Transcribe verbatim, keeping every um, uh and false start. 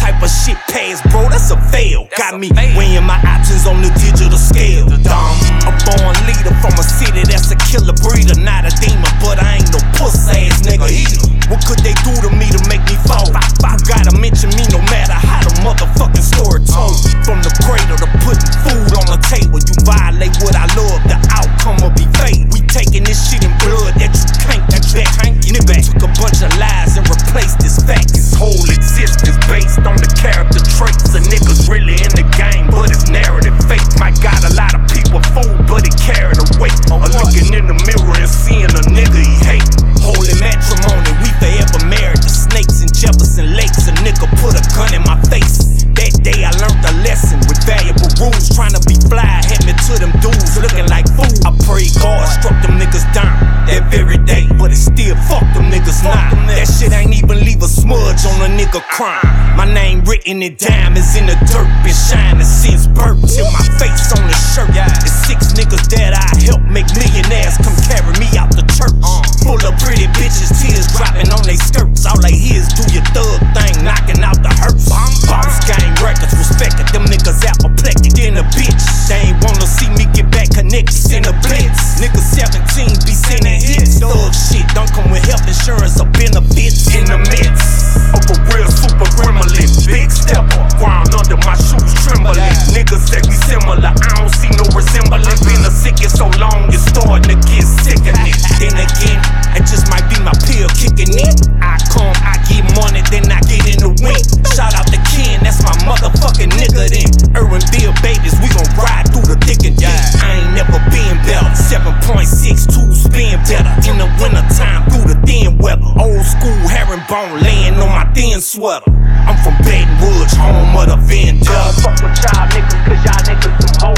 type of shit pass, bro, that's a fail. Got me weighing my options on the digital scale. Dumb, a born leader from a city that's a killer breeder. Not a demon, but I ain't no puss ass nigga either. What could they do to me to make me fall? You gotta mention me no matter how the motherfucking story told. From the cradle to putting food on the table. You violate what I love, the outcome will be fate. We taking this shit in blood that you can't get back. Nigga took a bunch of lies and replaced this fact. His whole existence based on the character traits of niggas really in the game, but it's narrative fake. Might got a lot of people fooled, but it carried a weight. Or looking in the mirror and seeing a nigga he hate. Holy matrimony, we forever married to snakes and Jefferson Lakes. A nigga put a gun in my face. That day I learned a lesson with valuable rules. Trying to be fly, had me to them dudes looking like fool. I pray God struck them niggas down that very day, but it still fuck them niggas now. That shit ain't even leave a smudge on a nigga crime. My name written in diamonds in the dirt, been shining since birth. Till my face on the shirt. It's six niggas that I help make millionaires come carry me out the church. Full of pretty bitches, tears dropping on they skirts. All they hear is do your thug thing, knocking out the hurts. Boss gang records, respected them niggas apoplectic in a bitch. They ain't wanna see me get back connected, send a blitz. Niggas seventeen be sending hits. Thug shit don't come with health insurance or benefits. In the midst of a real super gremlin, big stepper, ground under my shoes trembling. Niggas say we similar, I don't see no resemblance. Been a sick it so long, it's starting to get sickening. Then again, it just might be my pill kicking in. I come, I get money, then I get in the wind. Shout out to Ken, that's my motherfucking nigga then. Urban Bill babies, we gon' ride through the thick and thin. I ain't never been better. seven point six two spin better. In the winter time through the thin weather. Old school herringbone laying on my thin sweater. I'm from Baton Rouge, home of the Vendetta. Fuck with y'all niggas, cause y'all niggas some hoes.